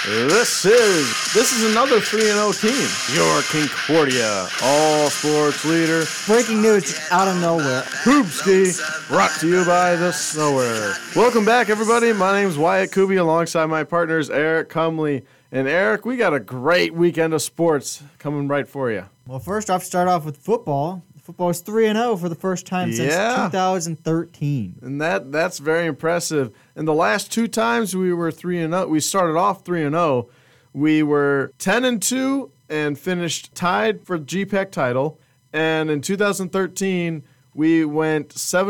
This is another 3-0 team. Your Concordia All Sports leader. Breaking news out of nowhere. Hoopski, brought to you by the Snower. Welcome back, everybody. My name's Wyatt Kuby, alongside my partners Eric Cumley. And Eric, we got a great weekend of sports coming right for you. Well, first off, start off with football. Football is 3-0 for the first time since 2013. And that's very impressive. And the last two times we were 3-0, we started off 3-0. We were 10-2 and finished tied for the GPAC title. And in 2013, we went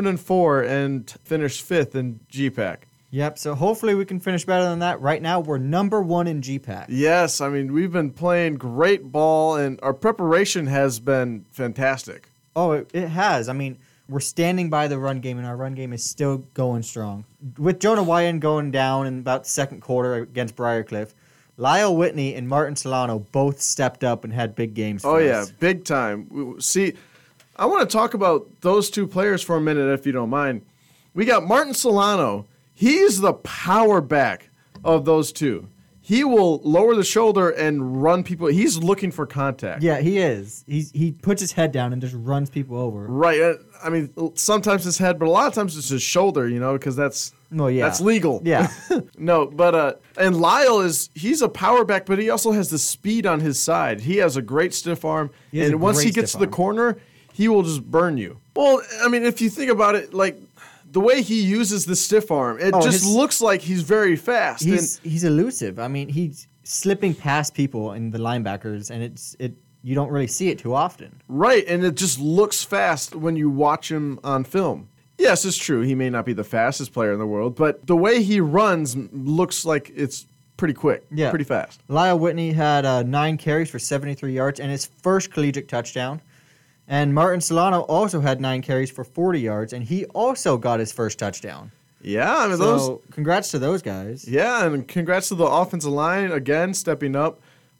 7-4 and finished fifth in GPAC. Yep, so hopefully we can finish better than that. Right now, we're number one in GPAC. Yes, I mean, we've been playing great ball, and our preparation has been fantastic. Oh, it has. I mean, we're standing by the run game, and our run game is still going strong. With Jonah Wyan going down in about the second quarter against Briarcliff, Lyle Whitney and Martin Solano both stepped up and had big games for us. Oh, yeah, big time. See, I want to talk about those two players for a minute, if you don't mind. We got Martin Solano. He's the power back of those two. He will lower the shoulder and run people. He's looking for contact. Yeah, he is. He puts his head down and just runs people over. Right. I mean, sometimes his head, but a lot of times it's his shoulder, because that's legal. Yeah. No, but and Lyle he's a power back, but he also has the speed on his side. He has a great stiff arm, and once he gets to the corner, he will just burn you. Well, I mean, if you think about it, like, the way he uses the stiff arm, it looks like he's very fast. He's elusive. I mean, he's slipping past people and the linebackers, and you don't really see it too often. Right, and it just looks fast when you watch him on film. Yes, it's true. He may not be the fastest player in the world, but the way he runs looks like it's pretty quick, pretty fast. Lyle Whitney had 9 carries for 73 yards and his first collegiate touchdown. And Martin Solano also had 9 carries for 40 yards, and he also got his first touchdown. Yeah, I mean, congrats to those guys. Yeah, and congrats to the offensive line, again, stepping up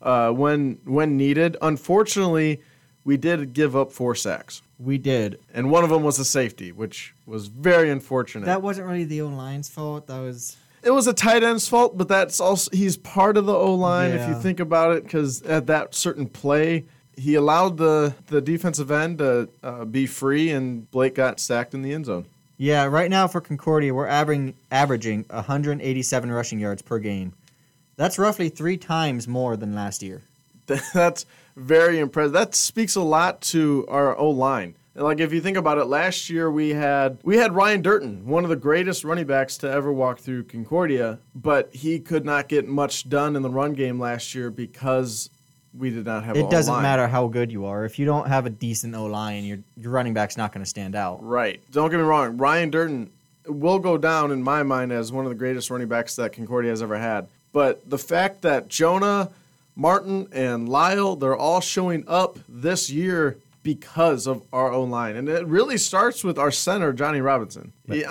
when needed. Unfortunately, we did give up 4 sacks. We did. And one of them was a safety, which was very unfortunate. That wasn't really the O-line's fault. It was a tight end's fault, but that's also he's part of the O-line if you think about it, because at that certain play, he allowed the defensive end to be free, and Blake got sacked in the end zone. Yeah, right now for Concordia, we're averaging 187 rushing yards per game. That's roughly 3 times more than last year. That's very impressive. That speaks a lot to our O-line. Like, if you think about it, last year we had Ryan Durton, one of the greatest running backs to ever walk through Concordia, but he could not get much done in the run game last year because we did not have an O-line. It doesn't matter how good you are. If you don't have a decent O-line, your running back's not going to stand out. Right. Don't get me wrong. Ryan Durton will go down in my mind as one of the greatest running backs that Concordia has ever had. But the fact that Jonah, Martin, and Lyle, they're all showing up this year because of our O-line. And it really starts with our center, Johnny Robinson.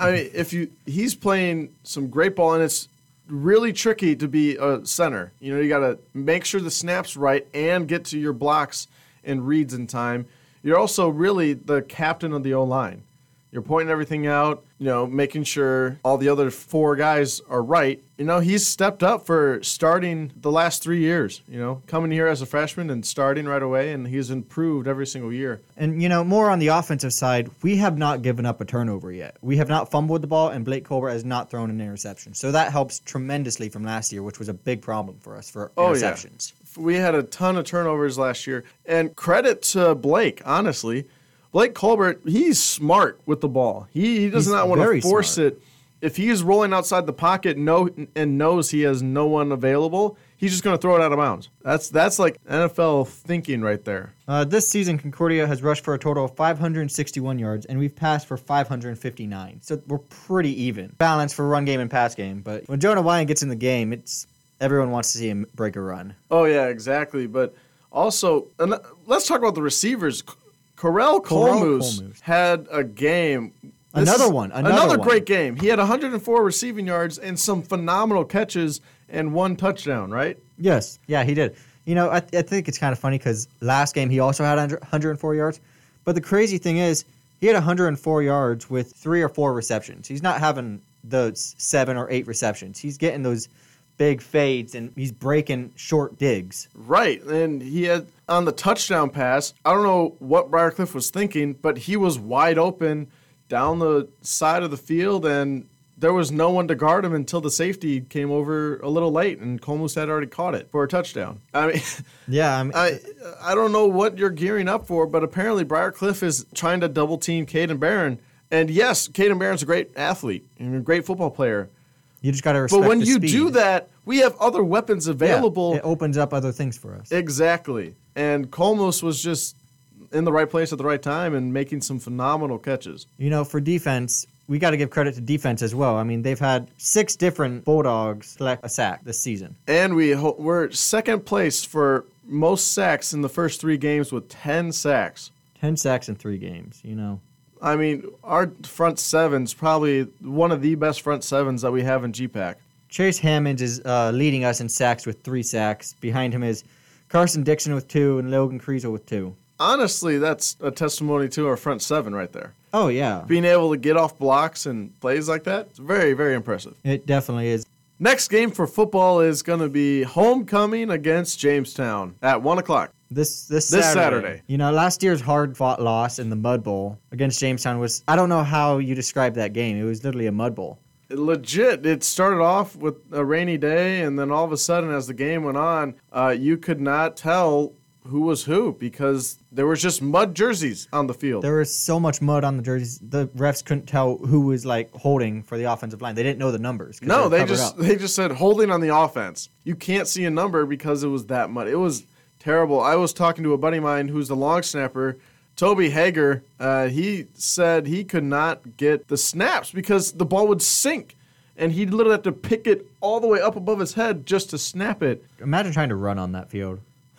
He's playing some great ball, and it's really tricky to be a center. You got to make sure the snap's right and get to your blocks and reads in time. You're also really the captain of the O-line. You're pointing everything out, making sure all the other 4 guys are right. He's stepped up for starting the last 3 years, coming here as a freshman and starting right away, and he's improved every single year. And, more on the offensive side, we have not given up a turnover yet. We have not fumbled the ball, and Blake Colbert has not thrown an interception. So that helps tremendously from last year, which was a big problem for us for interceptions. Yeah. We had a ton of turnovers last year, and credit to Blake, honestly. Blake Colbert, he's smart with the ball. He does not want to force it. If he's rolling outside the pocket and knows he has no one available, he's just going to throw it out of bounds. That's like NFL thinking right there. This season, Concordia has rushed for a total of 561 yards, and we've passed for 559. So we're pretty even. Balance for run game and pass game. But when Jonah Wyan gets in the game, everyone wants to see him break a run. Oh, yeah, exactly. But also, let's talk about the receivers. Corell Colmus had a game. Another great game. He had 104 receiving yards and some phenomenal catches and 1 touchdown, right? Yes. Yeah, he did. I think it's kind of funny because last game he also had 104 yards. But the crazy thing is he had 104 yards with 3 or 4 receptions. He's not having those 7 or 8 receptions. He's getting those big fades and he's breaking short digs. Right, and he had on the touchdown pass, I don't know what Briarcliff was thinking, but he was wide open down the side of the field, and there was no one to guard him until the safety came over a little late, and Colmus had already caught it for a touchdown. I mean, yeah, I don't know what you're gearing up for, but apparently Briarcliff is trying to double team Caden Barron. And yes, Caden Barron's a great athlete and a great football player. You just got to respect But when the you speed. do that, we have other weapons available. Yeah, it opens up other things for us. Exactly. And Colmus was just in the right place at the right time and making some phenomenal catches. You know, for defense, we got to give credit to defense as well. I mean, they've had 6 different Bulldogs collect a sack this season. And we're second place for most sacks in the first 3 games with 10 sacks. 10 sacks in 3 games, you know. I mean, our front seven's probably one of the best front sevens that we have in GPAC. Chase Hammonds is leading us in sacks with 3 sacks. Behind him is Carson Dixon with 2 and Logan Kriesel with 2. Honestly, that's a testimony to our front 7 right there. Oh, yeah. Being able to get off blocks and plays like that, it's very, very impressive. It definitely is. Next game for football is going to be homecoming against Jamestown at 1 o'clock. This Saturday. You know, last year's hard-fought loss in the Mud Bowl against Jamestown was, I don't know how you describe that game. It was literally a mud bowl. Legit. It started off with a rainy day, and then all of a sudden, as the game went on, you could not tell who was who because there was just mud jerseys on the field. There was so much mud on the jerseys, the refs couldn't tell who was like holding for the offensive line. They didn't know the numbers. No, they just said holding on the offense. You can't see a number because it was that mud. It was terrible. I was talking to a buddy of mine who's the long snapper, Toby Hager. He said he could not get the snaps because the ball would sink, and he'd literally have to pick it all the way up above his head just to snap it. Imagine trying to run on that field.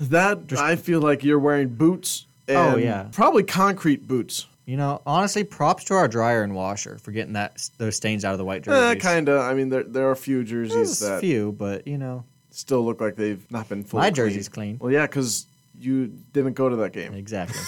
I feel like you're wearing boots. And probably concrete boots. You know, honestly, props to our dryer and washer for getting those stains out of the white jerseys. Kind of. I mean, there are a few jerseys There's a few, but you know, still look like they've not been fully My jersey's clean. Well, yeah, because you didn't go to that game. Exactly.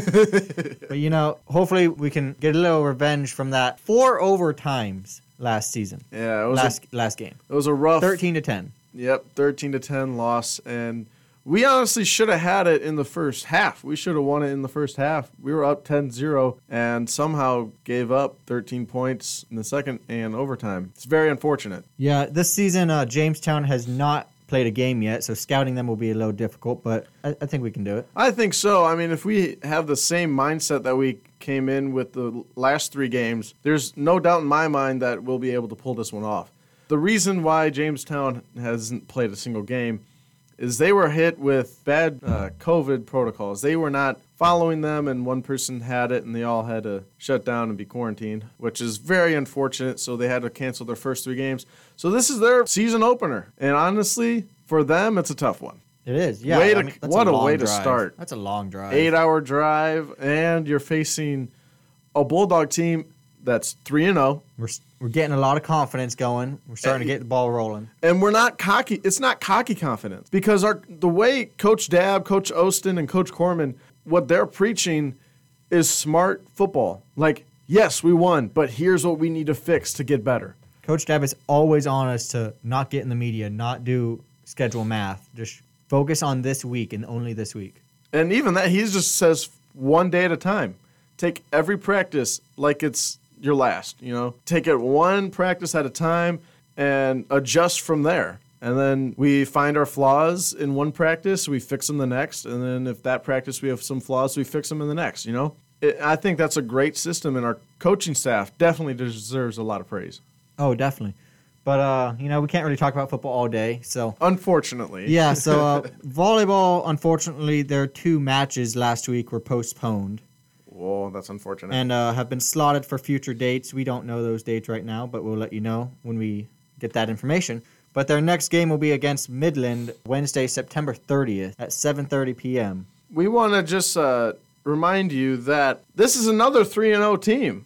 But, you know, hopefully we can get a little revenge from that 4 overtimes last season. Yeah, it was last game. It was a rough 13-10. Yep, 13-10 loss, and we honestly should have had it in the first half. We should have won it in the first half. We were up 10-0 and somehow gave up 13 points in the second and overtime. It's very unfortunate. Yeah, this season Jamestown has not played a game yet, so scouting them will be a little difficult, but I think we can do it. I think so. I mean, if we have the same mindset that we came in with the last 3 games, there's no doubt in my mind that we'll be able to pull this one off. The reason why Jamestown hasn't played a single game is they were hit with bad COVID protocols. They were not following them, and one person had it, and they all had to shut down and be quarantined, which is very unfortunate, so they had to cancel their first 3 games. So this is their season opener, and honestly, for them, it's a tough one. It is, yeah. What a way to start. That's a long drive. 8-hour drive, and you're facing a Bulldog team that's 3-0. We're getting a lot of confidence going. We're starting to get the ball rolling. And we're not cocky. It's not cocky confidence because the way Coach Dabb, Coach Ostin, and Coach Corman, what they're preaching is smart football. Like, yes, we won, but here's what we need to fix to get better. Coach Dabb is always on us to not get in the media, not do schedule math. Just focus on this week and only this week. And even that, he just says one day at a time. Take every practice like it's your last, you know. Take it one practice at a time and adjust from there. And then we find our flaws in one practice, we fix them the next, and then if that practice we have some flaws, we fix them in the next, you know. I think that's a great system, and our coaching staff definitely deserves a lot of praise. Oh, definitely. But, you know, we can't really talk about football all day, so. Unfortunately. Yeah, so volleyball, unfortunately, their 2 matches last week were postponed. Whoa, that's unfortunate. And have been slotted for future dates. We don't know those dates right now, but we'll let you know when we get that information. But their next game will be against Midland Wednesday, September 30th at 7:30 p.m. We want to just remind you that this is another 3-0 team.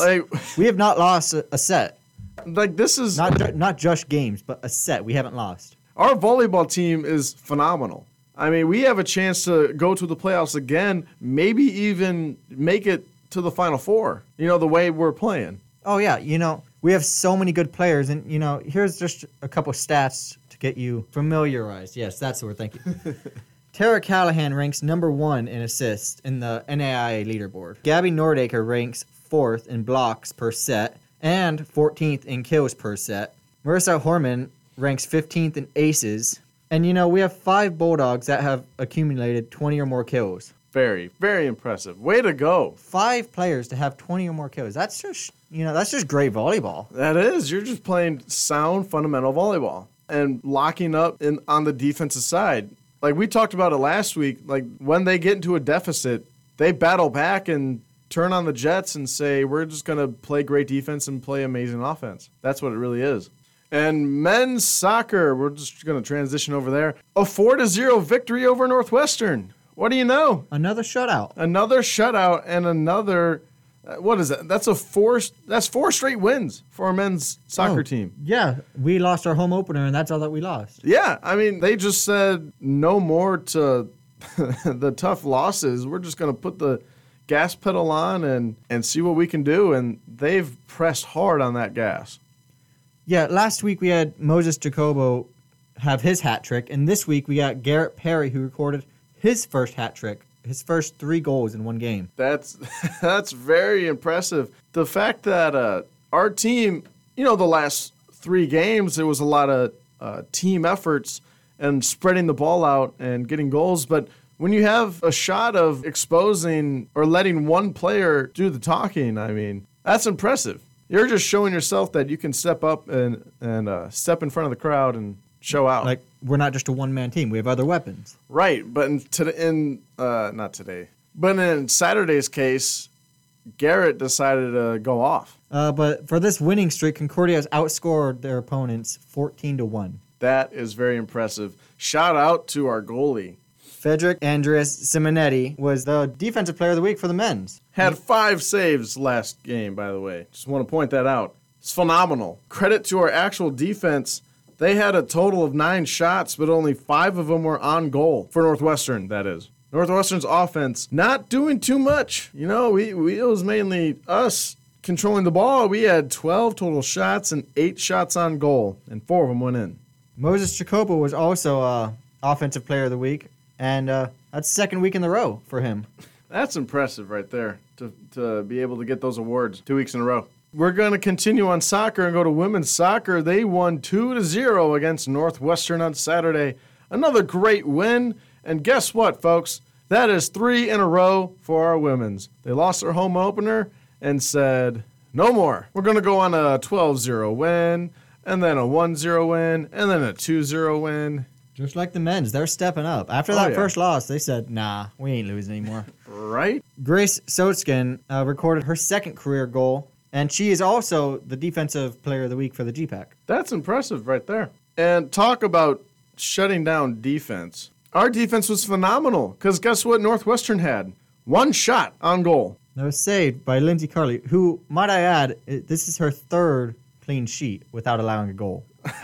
We have not lost a set. Like, this is not just games, but a set. We haven't lost. Our volleyball team is phenomenal. I mean, we have a chance to go to the playoffs again, maybe even make it to the Final Four, you know, the way we're playing. Oh, yeah. You know, we have so many good players. And, you know, here's just a couple stats to get you familiarized. Yes, that's the word. Thank you. Tara Callahan ranks number 1 in assists in the NAIA leaderboard. Gabby Nordacre ranks 4th in blocks per set and 14th in kills per set. Marissa Horman ranks 15th in aces. And, we have 5 Bulldogs that have accumulated 20 or more kills. Very, very impressive. Way to go. 5 players to have 20 or more kills. That's just, that's just great volleyball. That is. You're just playing sound, fundamental volleyball and locking up on the defensive side. Like we talked about it last week, like when they get into a deficit, they battle back and turn on the jets and say, we're just going to play great defense and play amazing offense. That's what it really is. And men's soccer, we're just going to transition over there. A 4-0 victory over Northwestern. What do you know? Another shutout. Another shutout and another, what is that? That's 4 straight wins for our men's soccer team. Yeah, we lost our home opener, and that's all that we lost. Yeah, I mean, they just said no more to the tough losses. We're just going to put the gas pedal on and see what we can do, and they've pressed hard on that gas. Yeah, last week we had Moses Jacobo have his hat trick, and this week we got Garrett Perry, who recorded his first hat trick. His first 3 goals in one game. That's very impressive. The fact that our team, the last 3 games, there was a lot of team efforts and spreading the ball out and getting goals. But when you have a shot of exposing or letting one player do the talking, I mean, that's impressive. You're just showing yourself that you can step up and step in front of the crowd and show out. Like, we're not just a one-man team. We have other weapons. Right, but not today. But in Saturday's case, Garrett decided to go off. But for this winning streak, Concordia has outscored their opponents 14-1. That is very impressive. Shout out to our goalie. Frederick Andres Simonetti was the defensive player of the week for the men's. Had 5 saves last game, by the way. Just want to point that out. It's phenomenal. Credit to our actual defense. They had a total of 9 shots, but only 5 of them were on goal for Northwestern, that is. Northwestern's offense not doing too much. It was mainly us controlling the ball. We had 12 total shots and 8 shots on goal, and 4 of them went in. Moses Jacobo was also offensive player of the week, and that's second week in a row for him. That's impressive right there, to be able to get those awards 2 weeks in a row. We're going to continue on soccer and go to women's soccer. They won 2-0 against Northwestern on Saturday. Another great win. And guess what, folks? That is 3 in a row for our women's. They lost their home opener and said, no more. We're going to go on a 12-0 win, and then a 1-0 win, and then a 2-0 win. Just like the men's, they're stepping up. After that first loss, they said, nah, we ain't losing anymore. Right? Grace Sotskin recorded her second career goal. And she is also the defensive player of the week for the GPAC. That's impressive right there. And talk about shutting down defense. Our defense was phenomenal because guess what Northwestern had? 1 shot on goal. That was saved by Lindsay Carley, who, might I add, this is her 3rd clean sheet without allowing a goal.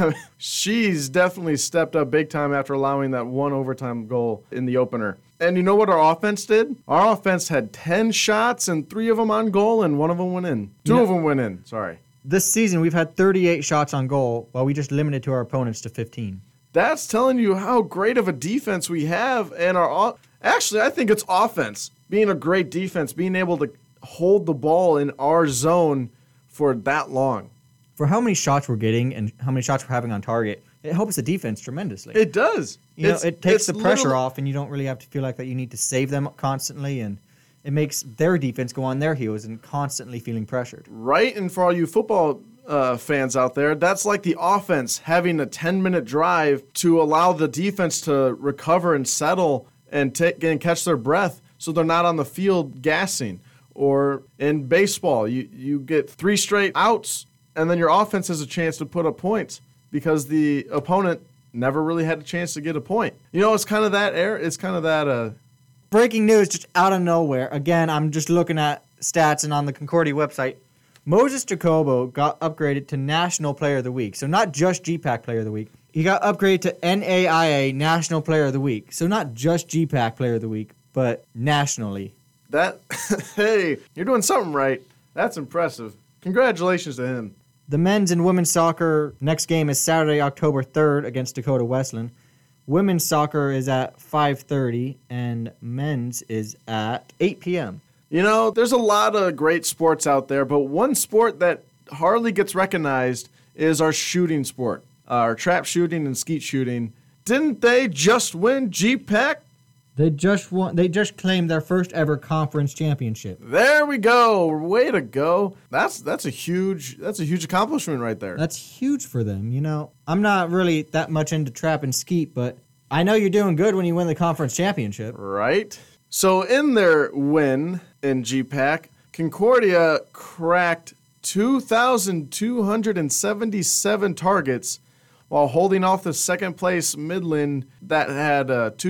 She's definitely stepped up big time after allowing that 1 overtime goal in the opener. And you know what our offense did? Our offense had 10 shots and 3 of them on goal and 1 of them went in. 2 of them went in, sorry. This season, we've had 38 shots on goal while we just limited to our opponents to 15. That's telling you how great of a defense we have. And actually, I think it's offense. Being a great defense, being able to hold the ball in our zone for that long. For how many shots we're getting and how many shots we're having on target, it helps the defense tremendously. It does. It takes the pressure off, and you don't really have to feel like that you need to save them constantly, and it makes their defense go on their heels and constantly feeling pressured. Right, and for all you football fans out there, that's like the offense having a 10-minute drive to allow the defense to recover and settle and catch their breath so they're not on the field gassing. Or in baseball, you get 3 straight outs, and then your offense has a chance to put up points because the opponent never really had a chance to get a point. It's kind of that It's kind of that. Breaking news just out of nowhere. Again, I'm just looking at stats and on the Concordia website. Moses Jacobo got upgraded to National Player of the Week. So not just GPAC Player of the Week. He got upgraded to NAIA National Player of the Week. So not just GPAC Player of the Week, but nationally. Hey, you're doing something right. That's impressive. Congratulations to him. The men's and women's soccer next game is Saturday, October 3rd against Dakota Wesleyan. Women's soccer is at 5:30 and men's is at 8 p.m. You know, there's a lot of great sports out there, but one sport that hardly gets recognized is our shooting sport, our trap shooting and skeet shooting. Didn't they just win GPAC? They just claimed their first ever conference championship. There we go. Way to go. That's a huge accomplishment right there. That's huge for them. You know, I'm not really that much into trap and skeet, but I know you're doing good when you win the conference championship. Right. So in their win in GPAC, Concordia cracked 2,277 targets while holding off the second place Midland that had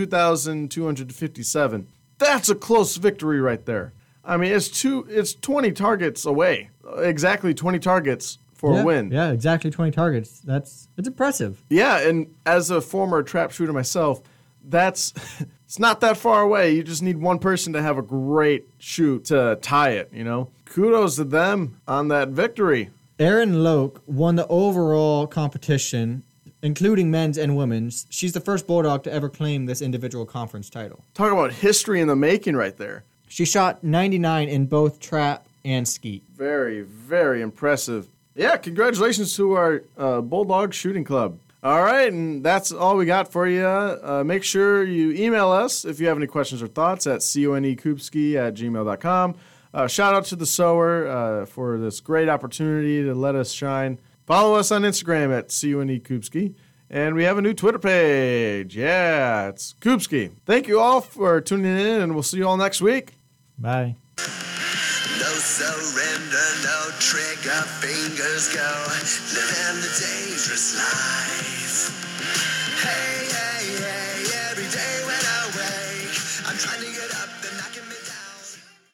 2,257. That's a close victory right there. I mean, it's 20 targets away. Exactly 20 targets for a win. Yeah, exactly 20 targets. It's impressive. Yeah, and as a former trap shooter myself, it's not that far away. You just need one person to have a great shoot to tie it, you know? Kudos to them on that victory. Erin Loke won the overall competition, including men's and women's. She's the first Bulldog to ever claim this individual conference title. Talk about history in the making right there. She shot 99 in both trap and skeet. Very, very impressive. Yeah, congratulations to our Bulldog Shooting Club. All right, and that's all we got for you. Make sure you email us if you have any questions or thoughts at conekupski@gmail.com. Shout out to the Sower for this great opportunity to let us shine. Follow us on Instagram at conekupski. And we have a new Twitter page. Yeah, it's Kupski. Thank you all for tuning in, and we'll see you all next week. Bye. No surrender, no trigger, fingers go, living the dangerous life.